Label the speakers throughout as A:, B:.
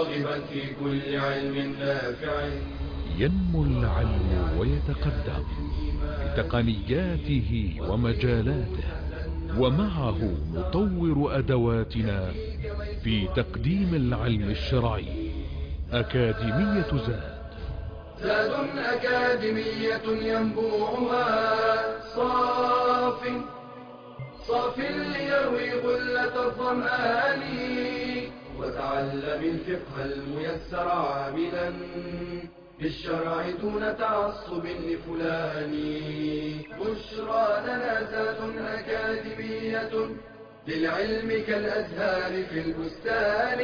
A: راغبا في كل علم نافع.
B: ينمو العلم ويتقدم بتقنياته ومجالاته، ومعه نطور أدواتنا في تقديم العلم الشرعي. أكاديمية
A: زاد أكاديمية ينبوعها صاف ليروي غلة الظمآن، وتعلم الفقه الميسر عاملا بالشرع دون تعصب لفلان. بشرى لنا زاد أكاديمية للعلم كالأزهار في البستان.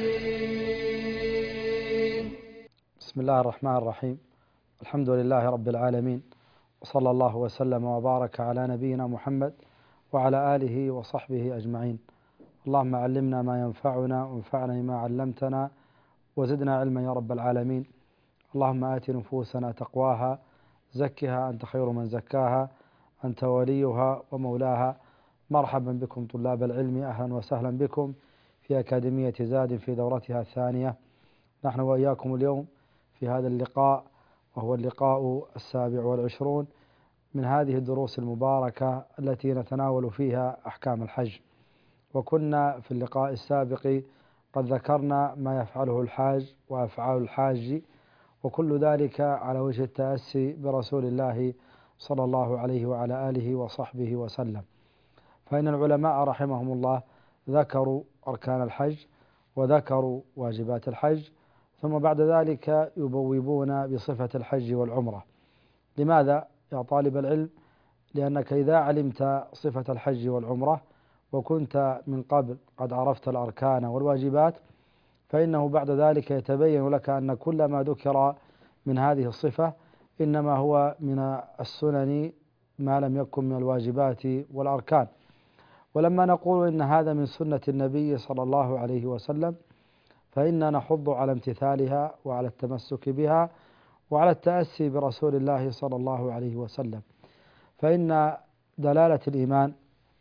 C: بسم الله الرحمن الرحيم. الحمد لله رب العالمين، وصلى الله وسلم وبارك على نبينا محمد وعلى آله وصحبه أجمعين. اللهم علمنا ما ينفعنا وانفعنا بما علمتنا وزدنا علما يا رب العالمين. اللهم آت نفوسنا تقواها، زكها أنت خير من زكاها، أنت وليها ومولاها. مرحبا بكم طلاب العلم، أهلا وسهلا بكم في أكاديمية زاد في دورتها الثانية. نحن وإياكم اليوم في هذا اللقاء، وهو اللقاء 27 من هذه الدروس المباركة التي نتناول فيها أحكام الحج. وكنا في اللقاء السابق قد ذكرنا ما يفعله الحاج وأفعال الحاج، وكل ذلك على وجه التأسي برسول الله صلى الله عليه وعلى آله وصحبه وسلم. فإن العلماء رحمهم الله ذكروا أركان الحج وذكروا واجبات الحج، ثم بعد ذلك يبوبون بصفة الحج والعمرة. لماذا يا طالب العلم؟ لأنك إذا علمت صفة الحج والعمرة وكنت من قبل قد عرفت الأركان والواجبات، فإنه بعد ذلك يتبين لك أن كل ما ذكر من هذه الصفة إنما هو من السنن ما لم يكن من الواجبات والأركان. ولما نقول إن هذا من سنة النبي صلى الله عليه وسلم، فإننا نحض على امتثالها وعلى التمسك بها وعلى التأسي برسول الله صلى الله عليه وسلم. فإن دلالة الإيمان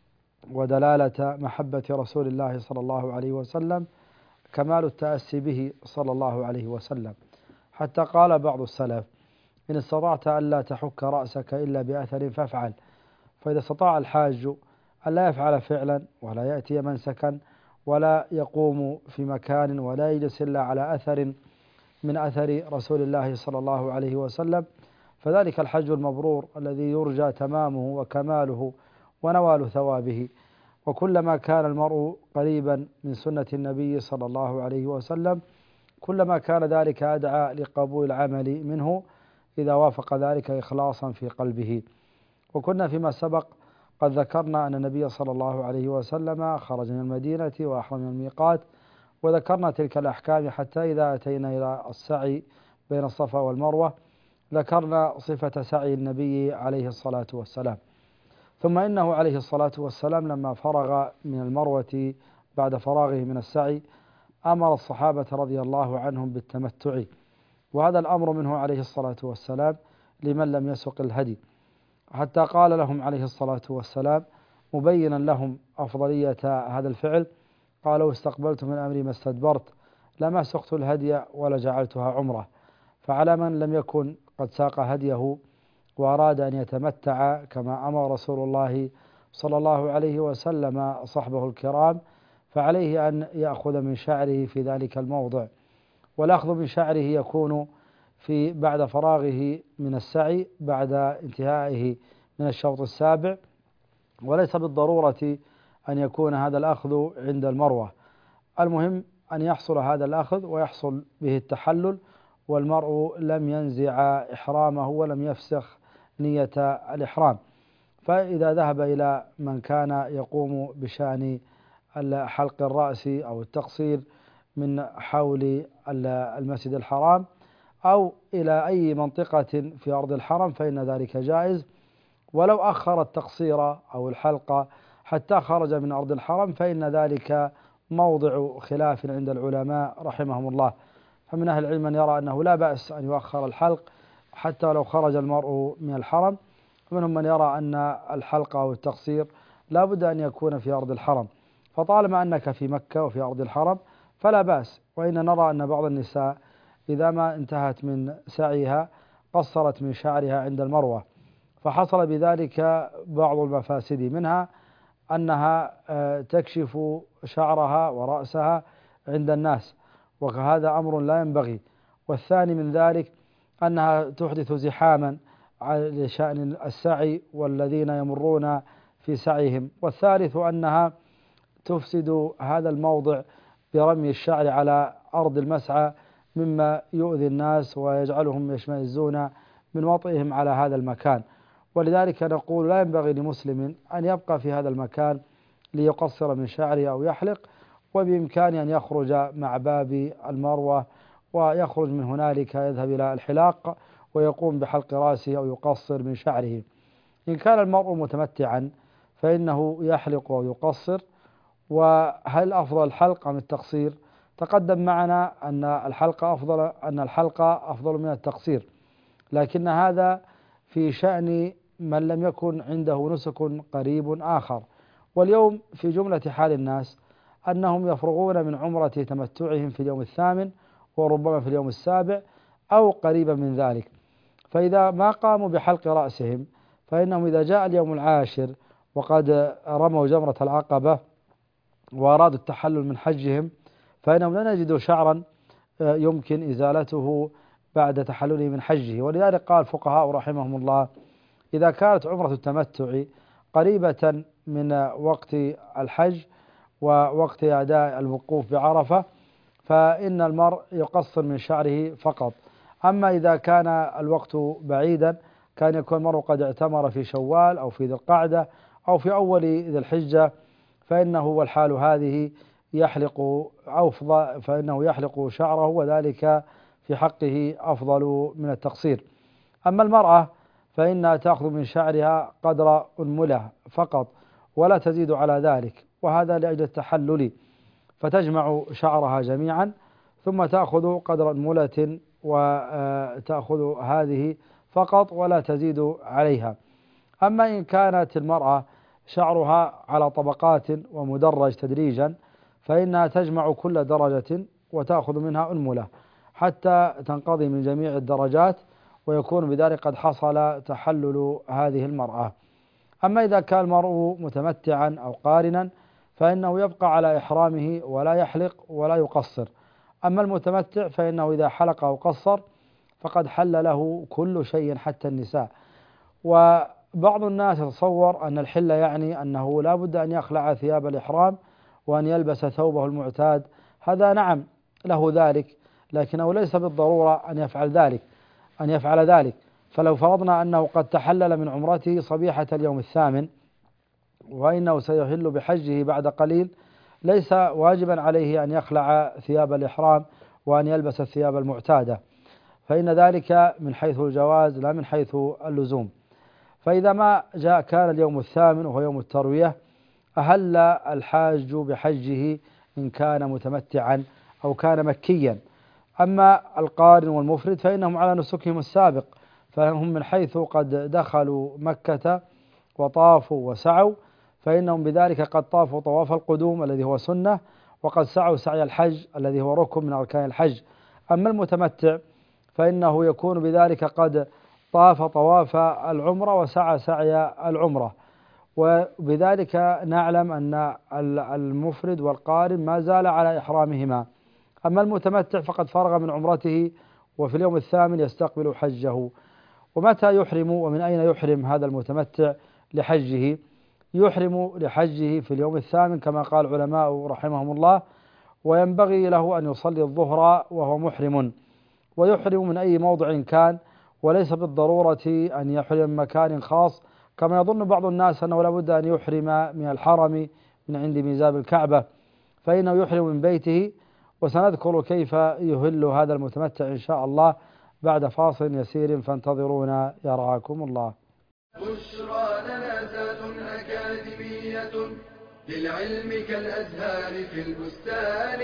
C: ودلالة محبة رسول الله صلى الله عليه وسلم كمال التأسي به صلى الله عليه وسلم، حتى قال بعض السلف: إن استطعت ألا تحك رأسك إلا بأثر فافعل. فإذا استطاع الحاج ألا يفعل فعلا ولا يأتي منسكا ولا يقوم في مكان ولا يجلس إلا على أثر من أثر رسول الله صلى الله عليه وسلم، فذلك الحج المبرور الذي يرجى تمامه وكماله ونوال ثوابه. وكلما كان المرء قريبا من سنة النبي صلى الله عليه وسلم كلما كان ذلك أدعى لقبول العمل منه إذا وافق ذلك إخلاصا في قلبه. وكنا فيما سبق قد ذكرنا أن النبي صلى الله عليه وسلم خرج من المدينة وأحرم من الميقات، وذكرنا تلك الأحكام حتى إذا أتينا إلى السعي بين الصفا والمروة ذكرنا صفة سعي النبي عليه الصلاة والسلام. ثم إنه عليه الصلاة والسلام لما فرغ من المروة بعد فراغه من السعي أمر الصحابة رضي الله عنهم بالتمتع، وهذا الأمر منه عليه الصلاة والسلام لمن لم يسق الهدي، حتى قال لهم عليه الصلاة والسلام مبينا لهم أفضلية هذا الفعل: قال: لو استقبلت من أمري ما استدبرت لما سقت الهدي ولا جعلتها عمرة. فعلى من لم يكن قد ساق هديه وأراد أن يتمتع كما أمر رسول الله صلى الله عليه وسلم صحبه الكرام، فعليه أن يأخذ من شعره في ذلك الموضع. والأخذ من شعره يكون في بعد فراغه من السعي بعد انتهائه من الشوط السابع، وليس بالضرورة أن يكون هذا الأخذ عند المروة. المهم أن يحصل هذا الأخذ ويحصل به التحلل والمرء لم ينزع إحرامه ولم يفسخ نية الإحرام. فإذا ذهب إلى من كان يقوم بشأن حلق الرأس أو التقصير من حول المسجد الحرام أو إلى أي منطقة في أرض الحرم فإن ذلك جائز. ولو أخر التقصير أو الحلق حتى خرج من أرض الحرم فإن ذلك موضع خلاف عند العلماء رحمهم الله. فمن أهل العلم من يرى أنه لا بأس أن يؤخر الحلق حتى لو خرج المرء من الحرم، ومنهم من يرى أن الحلق أو التقصير لا بد أن يكون في أرض الحرم. فطالما أنك في مكة وفي أرض الحرم فلا بأس. وإن نرى أن بعض النساء إذا ما انتهت من سعيها قصرت من شعرها عند المروة، فحصل بذلك بعض المفاسد، منها أنها تكشف شعرها ورأسها عند الناس، وهذا أمر لا ينبغي. والثاني من ذلك أنها تحدث زحاما لشأن السعي والذين يمرون في سعيهم. والثالث أنها تفسد هذا الموضع برمي الشعر على أرض المسعى، مما يؤذي الناس ويجعلهم يشمئزون من وطئهم على هذا المكان. ولذلك نقول لا ينبغي لمسلم أن يبقى في هذا المكان ليقصر من شعره أو يحلق، وبإمكانه أن يخرج مع باب المروة ويخرج من هنالك يذهب إلى الحلاق ويقوم بحلق رأسه أو يقصر من شعره. إن كان المرء متمتعا فإنه يحلق أو يقصر. وهل أفضل الحلق أم التقصير؟ تقدم معنا أن الحلق أفضل من التقصير، لكن هذا في شأن من لم يكن عنده نسك قريب آخر. واليوم في جملة حال الناس أنهم يفرغون من عمرة تمتعهم في اليوم 8 وربما في اليوم 7 أو قريبا من ذلك، فإذا ما قاموا بحلق رأسهم فإنهم إذا جاء اليوم 10 وقد رموا جمرة العقبة وأرادوا التحلل من حجهم فإنهم لا يجدوا شعرا يمكن إزالته بعد تحلله من حجه. ولذلك قال الفقهاء رحمهم الله: إذا كانت عمرة التمتع قريبة من وقت الحج ووقت أداء الوقوف بعرفة فإن المرء يقصر من شعره فقط. أما إذا كان الوقت بعيدا، كان يكون المرء قد اعتمر في شوال أو في ذي القعدة أو في أول ذي الحجة، فإنه والحال هذه فإنه يحلق شعره، وذلك في حقه أفضل من التقصير. أما المرأة فإنها تأخذ من شعرها قدر أنملة فقط ولا تزيد على ذلك، وهذا لأجل التحلل، فتجمع شعرها جميعا ثم تأخذ قدر أنملة وتأخذ هذه فقط ولا تزيد عليها. أما إن كانت المرأة شعرها على طبقات ومدرج تدريجا فإنها تجمع كل درجة وتأخذ منها أنملة حتى تنقضي من جميع الدرجات، ويكون بذلك قد حصل تحلل هذه المرأة. أما إذا كان المرء متمتعا أو قارنا فإنه يبقى على إحرامه ولا يحلق ولا يقصر. أما المتمتع فإنه إذا حلق أو قصر فقد حل له كل شيء حتى النساء. وبعض الناس يتصور أن الحل يعني أنه لا بد أن يخلع ثياب الإحرام وأن يلبس ثوبه المعتاد. هذا نعم له ذلك، لكنه ليس بالضرورة أن يفعل ذلك. فلو فرضنا أنه قد تحلل من عمرته صبيحة اليوم 8 وإنه سيحل بحجه بعد قليل، ليس واجبا عليه أن يخلع ثياب الإحرام وأن يلبس الثياب المعتادة، فإن ذلك من حيث الجواز لا من حيث اللزوم. فإذا ما كان اليوم 8 وهو يوم التروية أهل الحاج بحجه إن كان متمتعا أو كان مكيا. أما القارن والمفرد فإنهم على نسكهم السابق، فهم من حيث قد دخلوا مكة وطافوا وسعوا فإنهم بذلك قد طافوا طواف القدوم الذي هو سنة، وقد سعوا سعي الحج الذي هو ركن من أركان الحج. أما المتمتع فإنه يكون بذلك قد طاف طواف العمرة وسعى سعي العمرة، وبذلك نعلم أن المفرد والقارن ما زال على إحرامهما. أما المتمتع فقد فرغ من عمرته وفي اليوم 8 يستقبل حجه. ومتى يحرم ومن أين يحرم هذا المتمتع لحجه؟ يحرم لحجه في اليوم 8 كما قال العلماء رحمهم الله، وينبغي له أن يصلي الظهر وهو محرم، ويحرم من أي موضع كان، وليس بالضرورة أن يحرم من مكان خاص كما يظن بعض الناس أنه لابد أن يحرم من الحرم من عند ميزاب الكعبة، فإنه يحرم من بيته. وسنذكر كيف يهل هذا المتمتع إن شاء الله بعد فاصل يسير، فانتظرونا يرعاكم الله.
A: بشرى لنا ذات أكاديمية للعلم كالأزهار في البستان.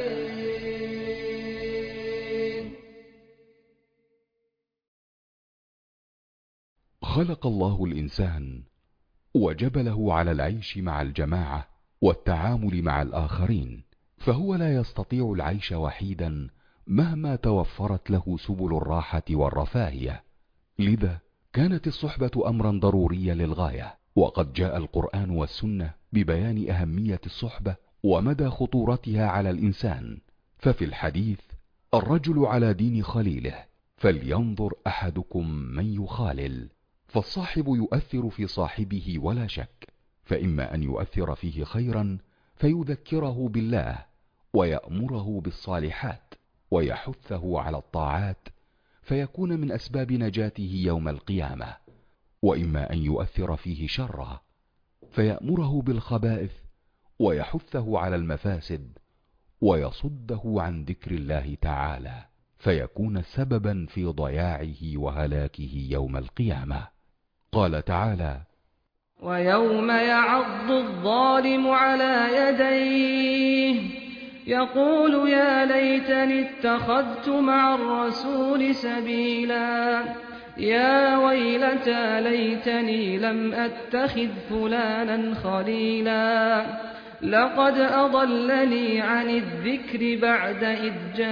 D: خلق الله الإنسان وجبله على العيش مع الجماعة والتعامل مع الآخرين، فهو لا يستطيع العيش وحيدا مهما توفرت له سبل الراحة والرفاهية. لذا كانت الصحبة أمرا ضروريا للغاية، وقد جاء القرآن والسنة ببيان أهمية الصحبة ومدى خطورتها على الإنسان. ففي الحديث: الرجل على دين خليله، فلينظر أحدكم من يخالل. فالصاحب يؤثر في صاحبه ولا شك، فإما أن يؤثر فيه خيرا فيذكره بالله ويأمره بالصالحات ويحثه على الطاعات فيكون من أسباب نجاته يوم القيامة، وإما أن يؤثر فيه شرا فيأمره بالخبائث ويحثه على المفاسد ويصده عن ذكر الله تعالى فيكون سببا في ضياعه وهلاكه يوم القيامة. قال تعالى:
E: ويوم يعض الظالم على يديه يقول يا ليتني اتخذت مع الرسول سبيلا يا ويلتى ليتني لم أتخذ فلانا خليلا لقد أضلني عن الذكر بعد إذ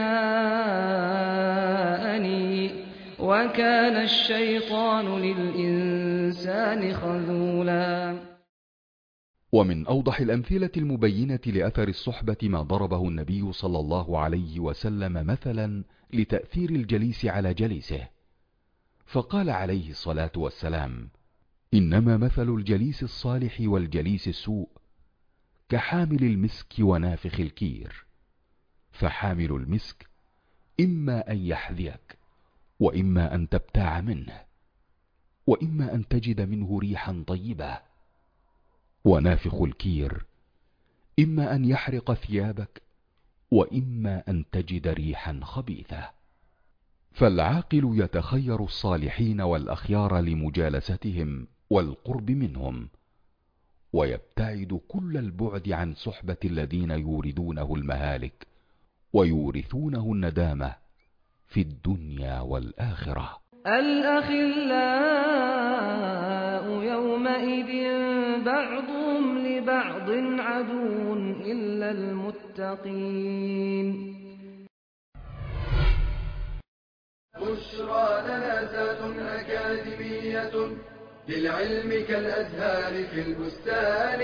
E: جاءني وكان الشيطان للإنسان خذولا.
D: ومن أوضح الأمثلة المبينة لأثر الصحبة ما ضربه النبي صلى الله عليه وسلم مثلا لتأثير الجليس على جليسه، فقال عليه الصلاة والسلام: إنما مثل الجليس الصالح والجليس السوء كحامل المسك ونافخ الكير، فحامل المسك إما أن يحذيك، وإما أن تبتاع منه، وإما أن تجد منه ريحا طيبة، ونافخ الكير إما أن يحرق ثيابك، وإما أن تجد ريحا خبيثة. فالعاقل يتخير الصالحين والأخيار لمجالستهم والقرب منهم، ويبتعد كل البعد عن صحبة الذين يوردونه المهالك ويورثونه الندامة في الدنيا والآخرة.
E: الأخلاء يومئذ بعضهم لبعض عدو إلا المتقين.
A: بشرى لنا ذات أكاديمية للعلم كالأزهار في البستان.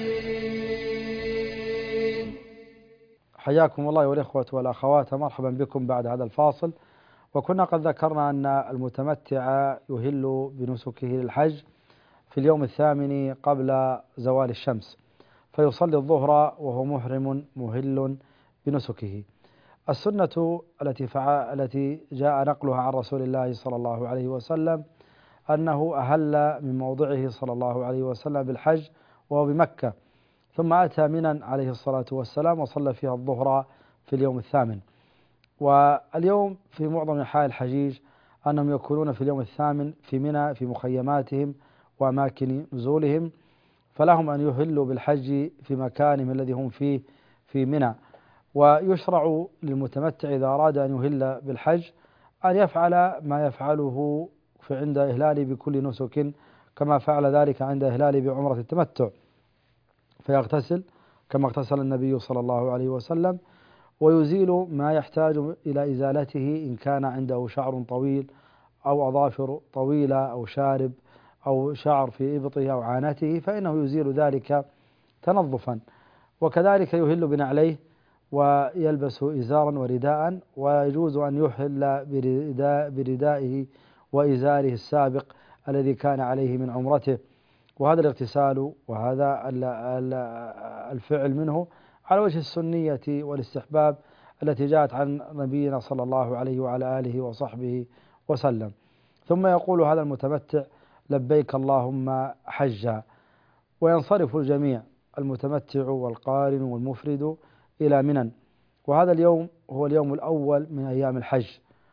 C: حياكم الله والإخوة والأخوات، مرحبا بكم بعد هذا الفاصل. وكنا قد ذكرنا أن المتمتع يهل بنسكه للحج في اليوم الثامن قبل زوال الشمس، فيصلي الظهر وهو محرم مهل بنسكه. السنة التي جاء نقلها عن رسول الله صلى الله عليه وسلم أنه أهل من موضعه صلى الله عليه وسلم بالحج وهو بمكة، ثم أتى منى عليه الصلاة والسلام وصلى فيها الظهر في اليوم الثامن. واليوم في معظم حال الحجيج أنهم يكونون في اليوم الثامن في منى في مخيماتهم وأماكن نزولهم، فلهم أن يهلوا بالحج في مكانهم الذي هم فيه في منى. ويشرع للمتمتع إذا أراد أن يهل بالحج أن يفعل ما يفعله عند إهلاله بكل نسك، كما فعل ذلك عند إهلاله بعمرة التمتع، فيغتسل كما اغتسل النبي صلى الله عليه وسلم، ويزيل ما يحتاج إلى إزالته إن كان عنده شعر طويل أو أظافر طويلة أو شارب أو شعر في إبطه أو عانته، فإنه يزيل ذلك تنظفا. وكذلك يهل بنعليه ويلبس إزارا ورداء، ويجوز أن يحل بردائه وإزاره السابق الذي كان عليه من عمرته. وهذا الاغتسال وهذا الفعل منه على وجه السنية والاستحباب التي جاءت عن نبينا صلى الله عليه وعلى آله وصحبه وسلم. ثم يقول هذا المتمتع: لبيك اللهم حجا. وينصرف الجميع المتمتع والقارن والمفرد إلى منى. وهذا اليوم هو اليوم الأول من أيام الحج،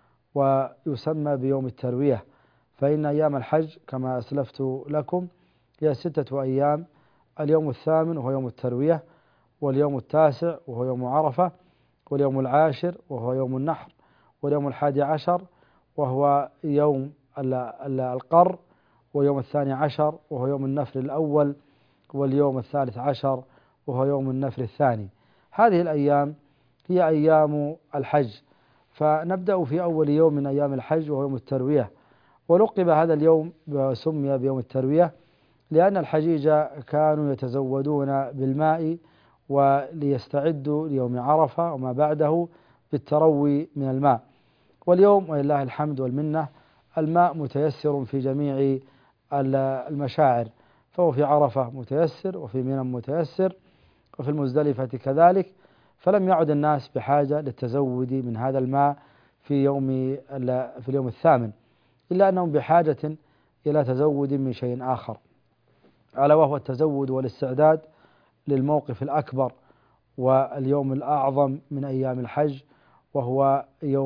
C: ويسمى بيوم التروية، فإن أيام الحج كما أسلفت لكم هي 6 أيام: اليوم الثامن وهو يوم التروية، واليوم التاسع وهو يوم عرفة، واليوم العاشر وهو يوم النحر، واليوم 11 وهو يوم القر، واليوم 12 وهو يوم النفر الأول، واليوم 13 وهو يوم النفر الثاني. هذه الأيام هي أيام الحج، فنبدأ في أول يوم من أيام الحج وهو يوم التروية. ولقب هذا اليوم وسمي بيوم التروية لأن الحجيج كانوا يتزودون بالماء وليستعدوا ليوم عرفة وما بعده بالتروي من الماء. واليوم ولله الحمد والمنة الماء متيسر في جميع المشاعر، فهو في عرفة متيسر، وفي منى متيسر، وفي المزدلفة كذلك، فلم يعد الناس بحاجة للتزود من هذا الماء في اليوم الثامن، إلا أنهم بحاجة إلى تزود من شيء آخر، ألا وهو التزود والاستعداد للموقف الأكبر واليوم الأعظم من أيام الحج، وهو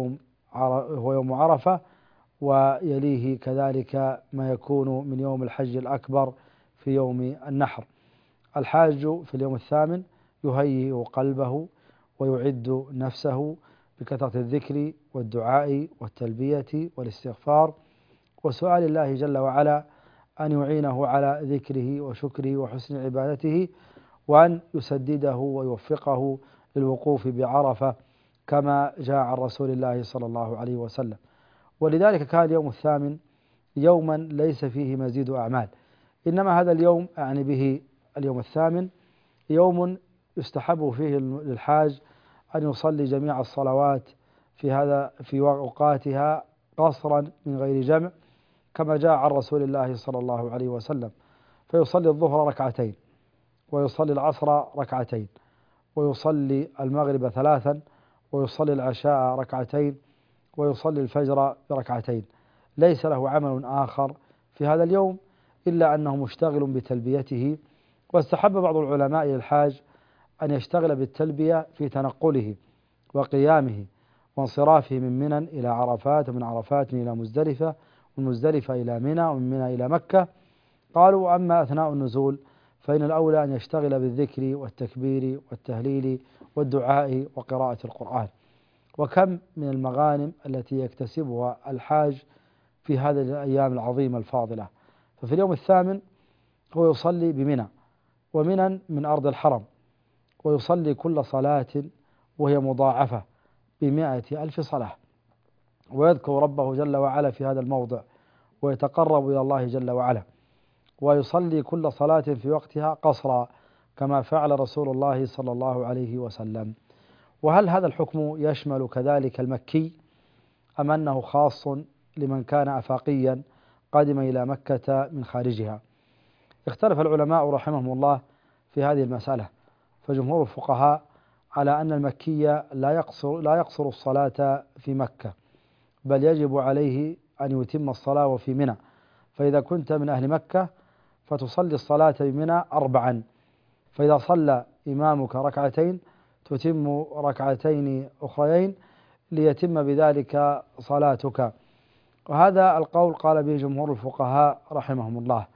C: يوم عرفة، ويليه كذلك ما يكون من يوم الحج الأكبر في يوم النحر. الحاج في اليوم الثامن يهيئ قلبه ويعد نفسه بكثرة الذكر والدعاء والتلبية والاستغفار وسؤال الله جل وعلا أن يعينه على ذكره وشكره وحسن عبادته، وأن يسدده ويوفقه للوقوف بعرفة كما جاء عن رسول الله صلى الله عليه وسلم. ولذلك كان اليوم الثامن يوما ليس فيه مزيد أعمال، إنما هذا اليوم أعني به اليوم الثامن يوم يستحب فيه للحاج أن يصلي جميع الصلوات في أوقاتها قصرا من غير جمع، كما جاء عن رسول الله صلى الله عليه وسلم، فيصلي الظهر ركعتين، ويصلي العصر ركعتين، ويصلي المغرب ثلاثا، ويصلي العشاء ركعتين، ويصلي الفجر بركعتين. ليس له عمل آخر في هذا اليوم إلا أنه مشتغل بتلبيته. واستحب بعض العلماء للحاج أن يشتغل بالتلبية في تنقله وقيامه وانصرافه من منى إلى عرفات، ومن عرفات إلى مزدلفة، ومن مزدلفة إلى منى، ومن منى إلى مكة. قالوا أما أثناء النزول فإن الأولى أن يشتغل بالذكر والتكبير والتهليل والدعاء وقراءة القرآن. وكم من المغانم التي يكتسبها الحاج في هذه الأيام العظيمة الفاضلة. ففي اليوم الثامن هو يصلي بمنى، ومنى من أرض الحرم، ويصلي كل صلاة وهي مضاعفة ب100,000 صلاة، ويذكر ربه جل وعلا في هذا الموضع، ويتقرب إلى الله جل وعلا، ويصلي كل صلاة في وقتها قصرا كما فعل رسول الله صلى الله عليه وسلم. وهل هذا الحكم يشمل كذلك المكي أم أنه خاص لمن كان أفاقيا قادما إلى مكة من خارجها؟ اختلف العلماء رحمهم الله في هذه المسألة، فجمهور الفقهاء على أن المكي لا يقصر الصلاة في مكة، بل يجب عليه أن يتم الصلاة وفي منى. فإذا كنت من أهل مكة فتصلي الصلاة بمنى 4، فإذا صلى إمامك ركعتين تتم ركعتين أخريين ليتم بذلك صلاتك. وهذا القول قال به جمهور الفقهاء رحمهم الله،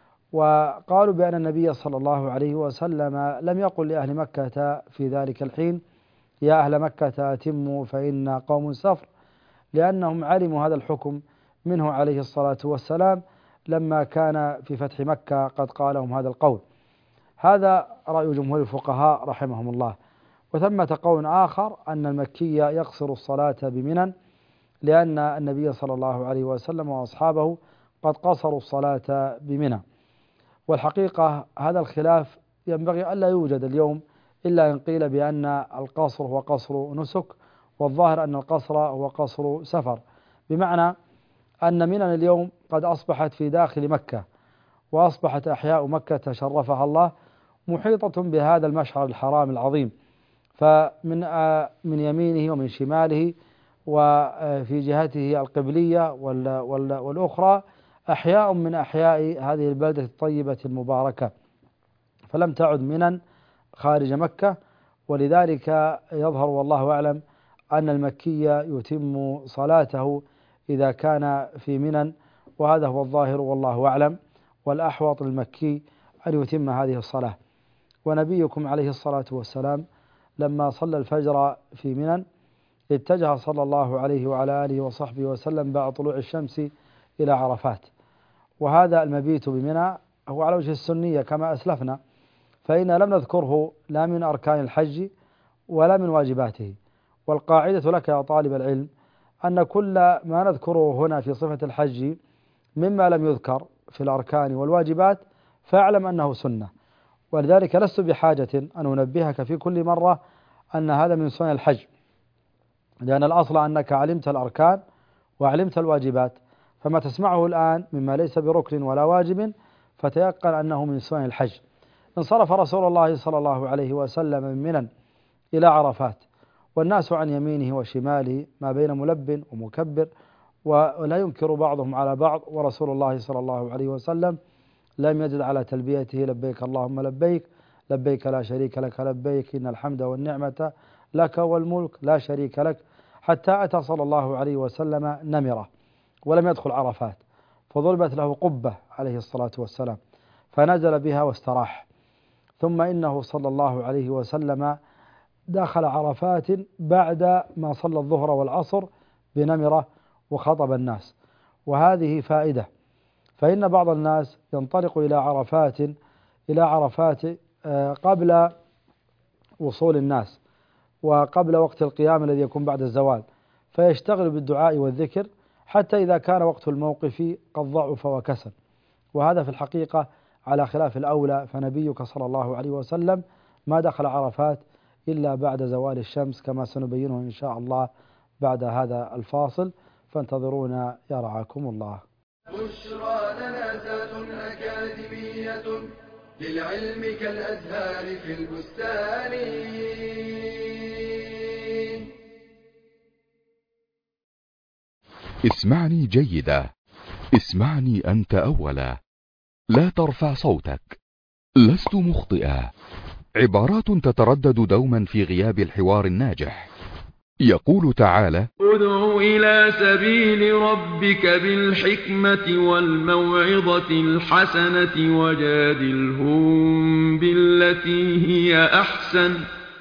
C: وقالوا بأن النبي صلى الله عليه وسلم لم يقل لأهل مكة في ذلك الحين يا أهل مكة أتموا فإن قوم سفر، لأنهم علموا هذا الحكم منه عليه الصلاة والسلام لما كان في فتح مكة قد قالهم هذا القول. هذا رأي جمهور الفقهاء رحمهم الله. وثمة قول آخر أن المكي يقصر الصلاة بمنى، لأن النبي صلى الله عليه وسلم وأصحابه قد قصروا الصلاة بمنى. والحقيقة هذا الخلاف ينبغي ألا يوجد اليوم إلا إن قيل بأن القصر هو قصر نسك، والظاهر أن القصر هو قصر سفر، بمعنى أن منى اليوم قد أصبحت في داخل مكة، وأصبحت أحياء مكة شرفها الله محيطة بهذا المشعر الحرام العظيم، فمن يمينه ومن شماله وفي جهته القبلية والأخرى أحياء من أحياء هذه البلدة الطيبة المباركة، فلم تعد منى خارج مكة. ولذلك يظهر والله أعلم أن المكي يتم صلاته إذا كان في منى، وهذا هو الظاهر والله أعلم، والأحوط للمكي أن يتم هذه الصلاة. ونبيكم عليه الصلاة والسلام لما صلى الفجر في منى اتجه صلى الله عليه وعلى آله وصحبه وسلم بعد طلوع الشمس إلى عرفات. وهذا المبيت بمنى هو على وجه السنية كما أسلفنا، فإن لم نذكره لا من أركان الحج ولا من واجباته. والقاعدة لك يا طالب العلم أن كل ما نذكره هنا في صفة الحج مما لم يذكر في الأركان والواجبات فاعلم أنه سنة، ولذلك لست بحاجة أن أنبهك في كل مرة أن هذا من سنن الحج، لأن الأصل أنك علمت الأركان وعلمت الواجبات، فما تسمعه الآن مما ليس بركن ولا واجب فتيقن أنه من سنن الحج. انصرف رسول الله صلى الله عليه وسلم من منى إلى عرفات، والناس عن يمينه وشماله ما بين ملب ومكبر، ولا ينكر بعضهم على بعض، ورسول الله صلى الله عليه وسلم لم يزد على تلبيته لبيك اللهم لبيك، لبيك لا شريك لك لبيك، إن الحمد والنعمة لك والملك لا شريك لك، حتى أتى صلى الله عليه وسلم نمرة ولم يدخل عرفات، فضربت له قبة عليه الصلاة والسلام فنزل بها واستراح. ثم إنه صلى الله عليه وسلم دخل عرفات بعد ما صلى الظهر والعصر بنمرة وخطب الناس. وهذه فائدة، فإن بعض الناس ينطلق إلى عرفات قبل وصول الناس وقبل وقت القيام الذي يكون بعد الزوال، فيشتغل بالدعاء والذكر حتى إذا كان وقت الموقف قد ضعف وكسل، وهذا في الحقيقة على خلاف الأولى، فنبيك صلى الله عليه وسلم ما دخل عرفات إلا بعد زوال الشمس كما سنبينه إن شاء الله بعد هذا الفاصل، فانتظرونا يا رعاكم الله.
A: بشرى لنا ذات أكاديمية للعلم كالأزهار في البستان.
D: اسمعني جيدا، اسمعني أنت أولا، لا ترفع صوتك، لست مخطئا. عبارات تتردد دوما في غياب الحوار الناجح. يقول تعالى:
F: ادع إلى سبيل ربك بالحكمة والموعظة الحسنة وجادلهم بالتي هي أحسن.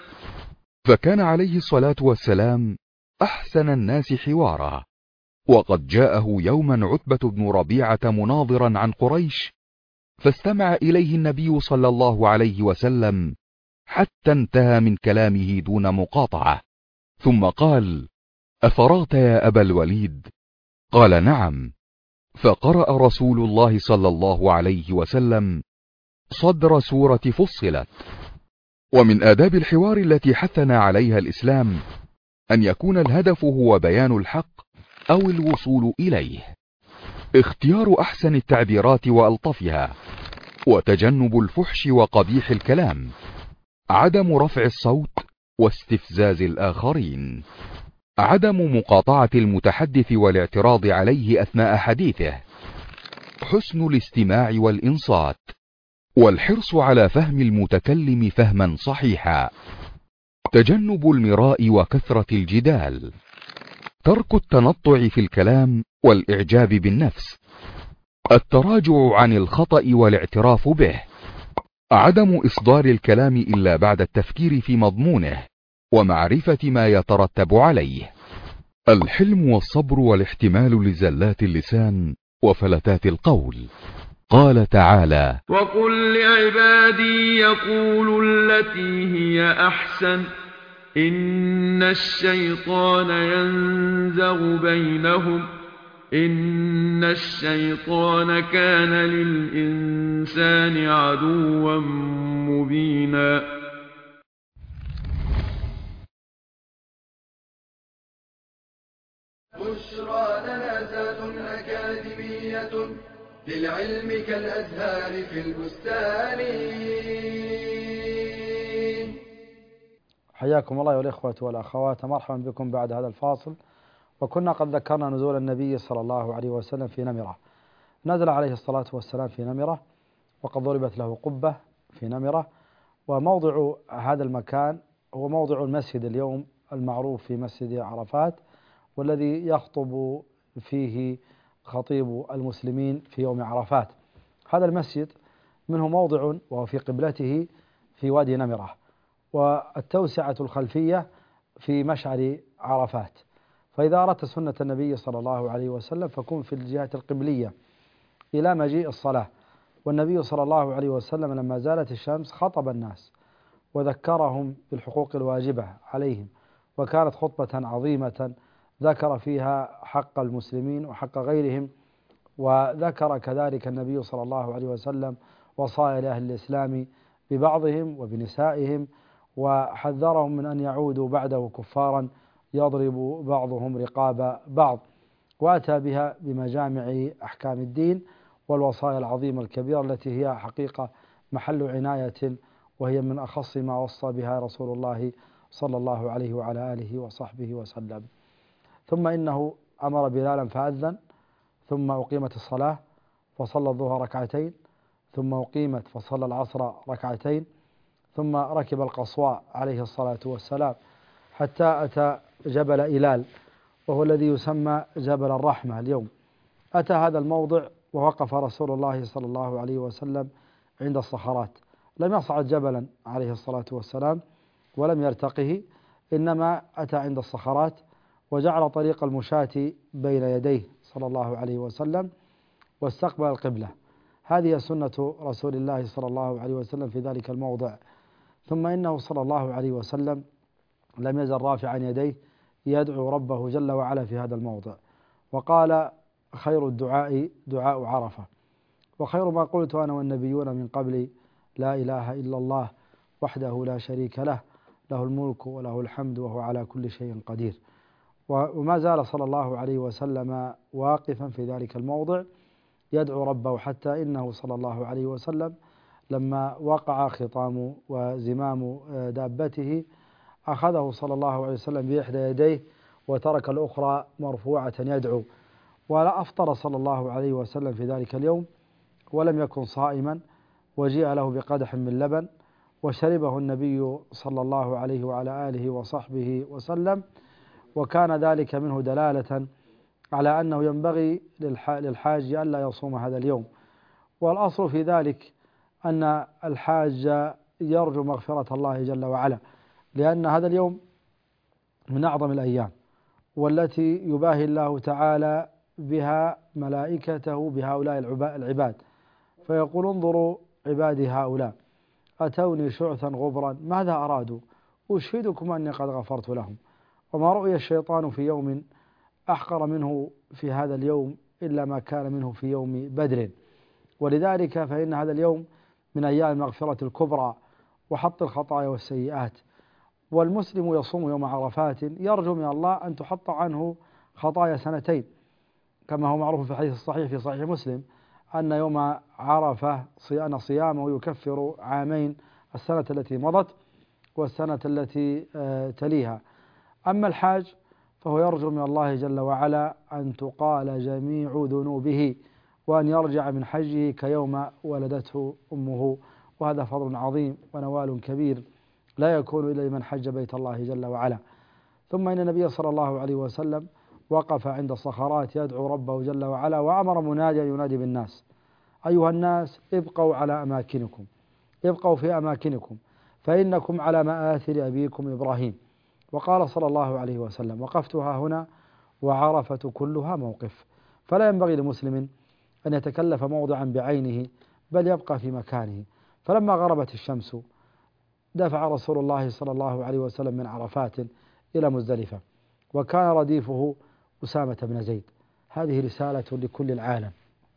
D: فكان عليه الصلاة والسلام أحسن الناس حوارا، وقد جاءه يوما عتبة بن ربيعة مناظرا عن قريش، فاستمع إليه النبي صلى الله عليه وسلم حتى انتهى من كلامه دون مقاطعة، ثم قال: أفرغت يا أبا الوليد؟ قال: نعم. فقرأ رسول الله صلى الله عليه وسلم صدر سورة فصلت. ومن آداب الحوار التي حثنا عليها الإسلام أن يكون الهدف هو بيان الحق أو الوصول إليه، اختيار أحسن التعبيرات وألطفها، وتجنب الفحش وقبيح الكلام، عدم رفع الصوت واستفزاز الآخرين، عدم مقاطعة المتحدث والاعتراض عليه أثناء حديثه، حسن الاستماع والإنصات، والحرص على فهم المتكلم فهما صحيحا، تجنب المراء وكثرة الجدال، ترك التنطع في الكلام والإعجاب بالنفس، التراجع عن الخطأ والاعتراف به، عدم إصدار الكلام إلا بعد التفكير في مضمونه ومعرفة ما يترتب عليه، الحلم والصبر والاحتمال لزلات اللسان وفلتات القول. قال تعالى:
F: وقل لعبادي يقولوا التي هي أحسن إن الشيطان ينزغ بينهم إن الشيطان كان للإنسان عدوا مبينا.
A: بشرى لنا ذات أكاديمية للعلم كالأزهار في البستان.
C: حياكم الله والإخوة والأخوات، مرحبا بكم بعد هذا الفاصل. وكنا قد ذكرنا نزول النبي صلى الله عليه وسلم في نمرة، نزل عليه الصلاة والسلام في نمرة، وقد ضربت له قبة في نمرة، وموضع هذا المكان هو موضع المسجد اليوم المعروف في مسجد عرفات، والذي يخطب فيه خطيب المسلمين في يوم عرفات. هذا المسجد منه موضع وهو في قبلته في وادي نمرة، والتوسعة الخلفية في مشعر عرفات. فإذا أردت سنة النبي صلى الله عليه وسلم فكن في الجهة القبلية إلى مجيء الصلاة. والنبي صلى الله عليه وسلم لما زالت الشمس خطب الناس وذكرهم بالحقوق الواجبة عليهم، وكانت خطبة عظيمة ذكر فيها حق المسلمين وحق غيرهم، وذكر كذلك النبي صلى الله عليه وسلم وصايا لأهل الإسلام ببعضهم وبنسائهم، وحذرهم من أن يعودوا بعده كفارا يضرب بعضهم رقاب بعض، وأتى بها بمجامع أحكام الدين والوصايا العظيمة الكبيرة التي هي حقيقة محل عناية، وهي من أخص ما وصى بها رسول الله صلى الله عليه وعلى آله وصحبه وسلم. ثم إنه أمر بلالا فأذن، ثم أقيمت الصلاة فصلى الظهر ركعتين، ثم أقيمت فصلى العصر ركعتين، ثم ركب القصواء عليه الصلاة والسلام حتى أتى جبل إلال، وهو الذي يسمى جبل الرحمة اليوم. أتى هذا الموضع ووقف رسول الله صلى الله عليه وسلم عند الصخرات، لم يصعد جبلا عليه الصلاة والسلام ولم يرتقه، إنما أتى عند الصخرات وجعل طريق المشاة بين يديه صلى الله عليه وسلم واستقبل القبلة. هذه سنة رسول الله صلى الله عليه وسلم في ذلك الموضع. ثم إنه صلى الله عليه وسلم لم يزل رافعا يديه يدعو ربه جل وعلا في هذا الموضع، وقال: خير الدعاء دعاء عرفة، وخير ما قلت أنا والنبيون من قبلي لا إله إلا الله وحده لا شريك له، له الملك وله الحمد وهو على كل شيء قدير. وما زال صلى الله عليه وسلم واقفا في ذلك الموضع يدعو ربه، حتى إنه صلى الله عليه وسلم لما وقع خطام وزمام دابته أخذه صلى الله عليه وسلم بإحدى يديه وترك الأخرى مرفوعة يدعو. ولا أفطر صلى الله عليه وسلم في ذلك اليوم ولم يكن صائما، وجيء له بقدح من لبن وشربه النبي صلى الله عليه وعلى آله وصحبه وسلم، وكان ذلك منه دلالة على أنه ينبغي للحاج ألا يصوم هذا اليوم. والأصل في ذلك أن الحاج يرجو مغفرة الله جل وعلا، لأن هذا اليوم من أعظم الأيام والتي يباهي الله تعالى بها ملائكته بهؤلاء العباد، فيقول: انظروا عبادي هؤلاء أتوني شعثا غبرا ماذا أرادوا؟ أشهدكم أني قد غفرت لهم. وما رؤي الشيطان في يوم أحقر منه في هذا اليوم إلا ما كان منه في يوم بدر. ولذلك فإن هذا اليوم من أيام المغفرة الكبرى وحط الخطايا والسيئات. والمسلم يصوم يوم عرفات يرجو من الله أن تحط عنه خطايا سنتين، كما هو معروف في الحديث الصحيح في صحيح مسلم أن يوم عرفة أن صيامه يكفر عامين، السنة التي مضت والسنة التي تليها. أما الحاج فهو يرجو من الله جل وعلا أن تقال جميع ذنوبه وأن يرجع من حجه كيوم ولدته أمه، وهذا فضل عظيم ونوال كبير لا يكون إلا لمن حج بيت الله جل وعلا. ثم إن النبي صلى الله عليه وسلم وقف عند الصخرات يدعو ربه جل وعلا، وأمر مناديا ينادي بالناس: أيها الناس ابقوا على أماكنكم، ابقوا في أماكنكم فإنكم على مآثر أبيكم إبراهيم. وقال صلى الله عليه وسلم: وقفتها هنا وعرفة كلها موقف. فلا ينبغي لمسلم أن يتكلف موضعا بعينه بل يبقى في مكانه. فلما غربت الشمس دفع رسول الله صلى الله عليه وسلم من عرفات إلى مزدلفة، وكان رديفه أسامة بن زيد. هذه رسالة لكل العالم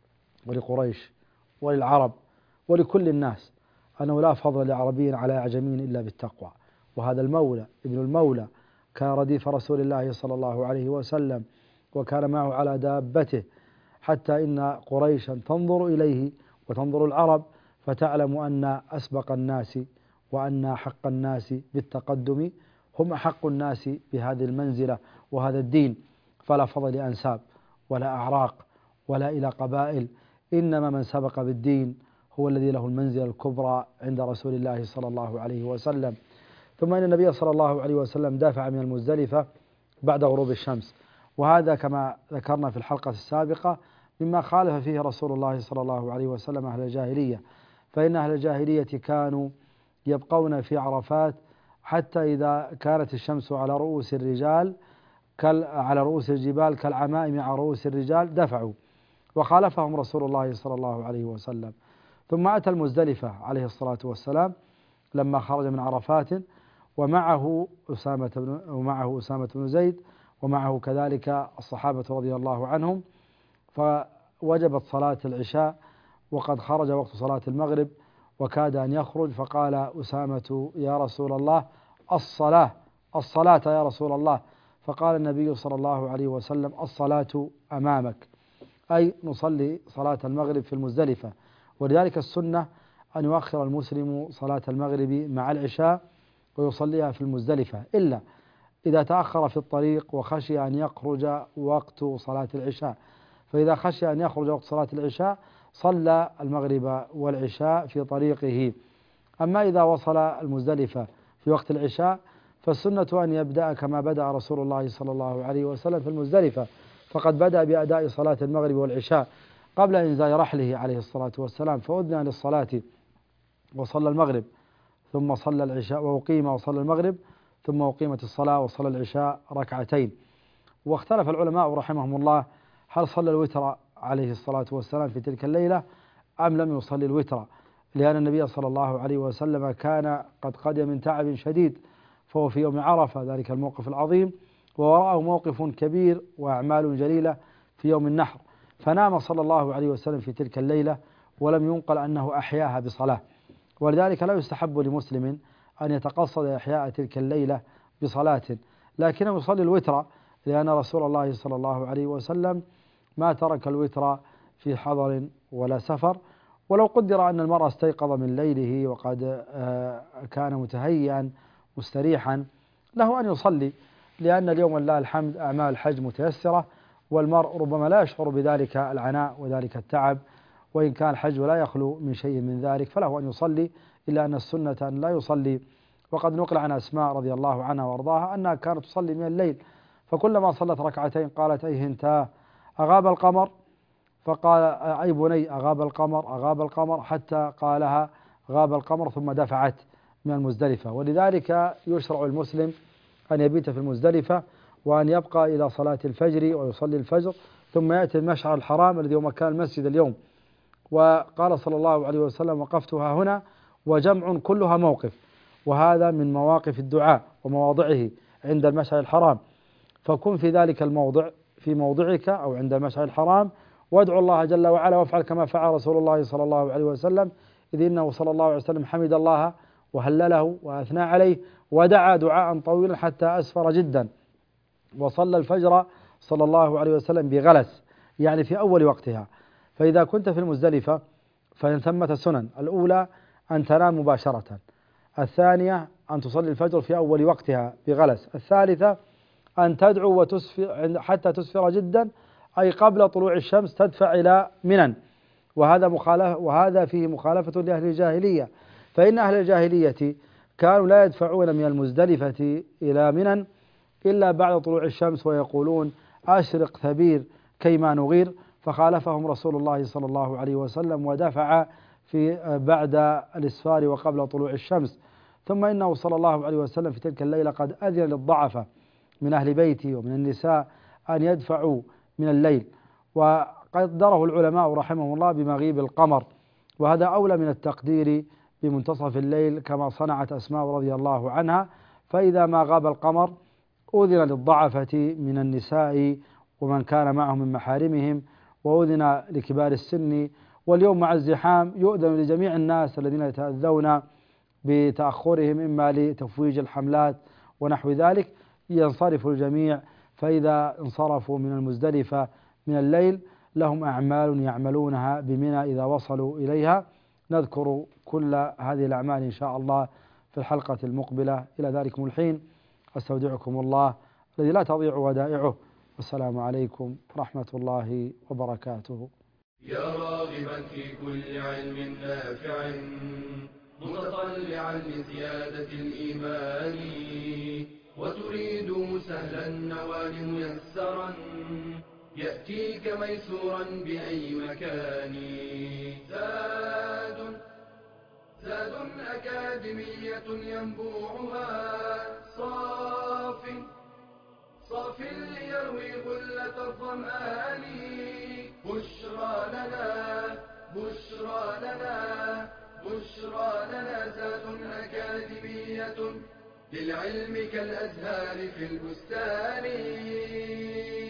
C: ولقريش وللعرب ولكل الناس أنه لا فضل لعربي على أعجمي إلا بالتقوى. وهذا المولى ابن المولى كان رديف رسول الله صلى الله عليه وسلم، وكان معه على دابته، حتى إن قريشا تنظر إليه وتنظر العرب فتعلم أن أسبق الناس وأن حق الناس بالتقدم هم أحق الناس بهذه المنزلة وهذا الدين. فلا فضل لأنساب ولا أعراق ولا إلى قبائل، إنما من سبق بالدين هو الذي له المنزلة الكبرى عند رسول الله صلى الله عليه وسلم. ثم إن النبي صلى الله عليه وسلم دافع من المزدلفة بعد غروب الشمس، وهذا كما ذكرنا في الحلقة السابقة مما خالف فيه رسول الله صلى الله عليه وسلم أهل الجاهلية. فإن أهل الجاهلية كانوا يبقون في عرفات حتى إذا كانت الشمس على رؤوس الرجال على رؤوس الجبال كالعمائم على رؤوس الرجال دفعوا، وخالفهم رسول الله صلى الله عليه وسلم. ثم أتى المزدلفة عليه الصلاة والسلام لما خرج من عرفات، ومعه أسامة بن زيد، ومعه كذلك الصحابة رضي الله عنهم. فوجبت صلاة العشاء وقد خرج وقت صلاة المغرب وكاد أن يخرج، فقال أسامة يا رسول الله الصلاة يا رسول الله. فقال النبي صلى الله عليه وسلم الصلاة أمامك، أي نصلي صلاة المغرب في المزدلفة. ولذلك السنة أن يؤخر المسلم صلاة المغرب مع العشاء ويصليها في المزدلفة، إلا إذا تأخر في الطريق وخشي أن يخرج وقت صلاة العشاء، فإذا خشي أن يخرج وقت صلاة العشاء صلى المغرب والعشاء في طريقه. أما إذا وصل المزدلفة في وقت العشاء فالسنة أن يبدأ كما بدأ رسول الله صلى الله عليه وسلم في المزدلفة، فقد بدأ بأداء صلاة المغرب والعشاء قبل إنزال رحله عليه الصلاة والسلام، فأذن للصلاة وصلى المغرب ثم صلى العشاء، وأقيم وصلى المغرب ثم أقيمت الصلاة وصلى العشاء ركعتين. واختلف العلماء رحمهم الله هل صلى الوتر عليه الصلاة والسلام في تلك الليلة أم لم يصلي الوتر، لأن النبي صلى الله عليه وسلم كان قد قدم من تعب شديد، فهو في يوم عرفة ذلك الموقف العظيم، ووراءه موقف كبير وأعمال جليلة في يوم النحر، فنام صلى الله عليه وسلم في تلك الليلة ولم ينقل أنه أحياها بصلاة. ولذلك لا يستحب لمسلم أن يتقصد إحياء تلك الليلة بصلاة، لكنه يصلي الوتر، لأن رسول الله صلى الله عليه وسلم ما ترك الوتر في حضر ولا سفر. ولو قدر أن المرء استيقظ من ليله وقد كان متهيئا مستريحا له أن يصلي، لأن اليوم لله الحمد أعمال الحج متيسرة، والمرء ربما لا يشعر بذلك العناء وذلك التعب، وإن كان الحج لا يخلو من شيء من ذلك فله أن يصلي، إلا أن السنة أن لا يصلي. وقد نقل عن أسماء رضي الله عنها وارضاها أنها كانت تصلي من الليل، فكلما صلت ركعتين قالت أي هنتا أغاب القمر، فقال أي بني أغاب القمر حتى قالها غاب القمر ثم دفعت من المزدلفة. ولذلك يشرع المسلم أن يبيت في المزدلفة وأن يبقى إلى صلاة الفجر ويصلي الفجر، ثم يأتي المشعر الحرام الذي هو مكان المسجد اليوم. وقال صلى الله عليه وسلم وقفتها هنا وجمع كلها موقف، وهذا من مواقف الدعاء ومواضعه عند المشعر الحرام، فكن في ذلك الموضع في موضعك أو عند المشعر الحرام وادعو الله جل وعلا، وافعل كما فعل رسول الله صلى الله عليه وسلم، إذ إنه صلى الله عليه وسلم حمد الله وهلله وأثنى عليه ودعا دعاء طويلا حتى أسفر جدا، وصلى الفجر صلى الله عليه وسلم بغلس، يعني في أول وقتها. فإذا كنت في المزدلفة فإن ثمة سنن: الأولى أن تنام مباشرة، الثانية أن تصلي الفجر في أول وقتها بغلس، الثالثة أن تدعو وتسفر حتى تسفر جدا، أي قبل طلوع الشمس تدفع إلى منى. وهذا فيه مخالفة لأهل الجاهلية، فإن أهل الجاهلية كانوا لا يدفعون من المزدلفة إلى منى إلا بعد طلوع الشمس، ويقولون أشرق ثبير كيما نغير، فخالفهم رسول الله صلى الله عليه وسلم ودفع في بعد الإسفار وقبل طلوع الشمس. ثم إنه صلى الله عليه وسلم في تلك الليلة قد أذن للضعفة من أهل بيته ومن النساء أن يدفعوا من الليل، وقدره العلماء رحمهم الله بمغيب القمر، وهذا أولى من التقدير بمنتصف الليل كما صنعت أسماء رضي الله عنها. فإذا ما غاب القمر أذن للضعفة من النساء ومن كان معهم من محارمهم، وأذن لكبار السن. واليوم مع الزحام يؤذن لجميع الناس الذين يتأذون بتأخرهم إما لتفويج الحملات ونحو ذلك، ينصرف الجميع. فإذا انصرفوا من المزدلفة من الليل لهم أعمال يعملونها بمنى إذا وصلوا إليها. نذكر كل هذه الأعمال إن شاء الله في الحلقة المقبلة. إلى ذلكم الحين أستودعكم الله الذي لا تضيع ودائعه، والسلام عليكم ورحمة الله وبركاته.
A: يا راغبا في كل علم نافع متطلعا لزيادة الإيمان، وتريد سهلا النوال ميسرا يأتيك ميسورا بأي مكان. زاد أكاديمية ينبوعها صاف ليروي غلة الظمآن. بشرى لنا بشرى لنا ذات أكاديمية للعلم كالأزهار في البستان.